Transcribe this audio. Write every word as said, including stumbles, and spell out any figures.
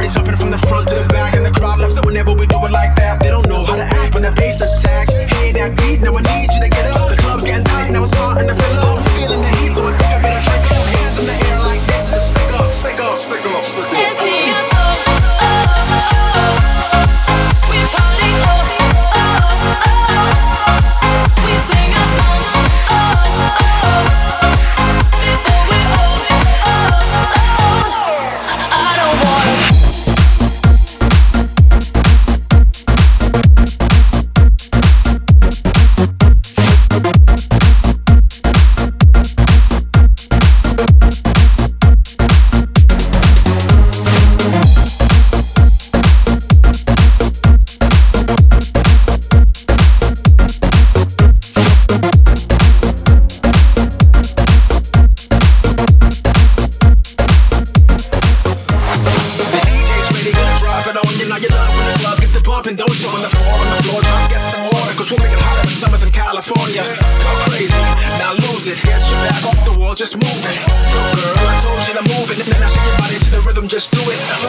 party jumping from the front to the back, and the crowd loves it whenever we do it like that. They don't know how to act when the bass attacks. Hey, that beat, now I need you to get up. The club's getting tight, now it's starting to fill up. I'm feeling the heat, so I think I better drink up. Hands in the air like this is a stick up, stick up, stick up, stick up. And see us oh, oh, oh, oh. We party oh, oh, oh. We sing a song oh, oh. Before we oh, oh, oh. I don't wanna. And don't you on the floor, on the floor, try to get some water, cause we'll make it hotter in summers in California. Go crazy, now lose it, get your back off the wall, just move it. Go girl, I told you to move it, and then I shake your body to the rhythm, just do it.